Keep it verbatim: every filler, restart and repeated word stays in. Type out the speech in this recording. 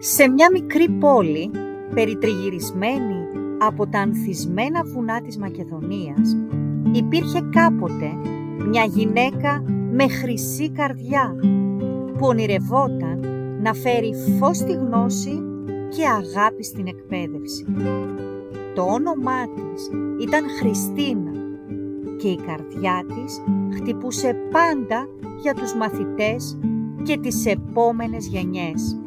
Σε μια μικρή πόλη, περιτριγυρισμένη από τα ανθισμένα βουνά της Μακεδονίας, υπήρχε κάποτε μια γυναίκα με χρυσή καρδιά που ονειρευόταν να φέρει φως στη γνώση και αγάπη στην εκπαίδευση. Το όνομά της ήταν Χριστίνα και η καρδιά της χτυπούσε πάντα για τους μαθητές και τις επόμενες γενιές.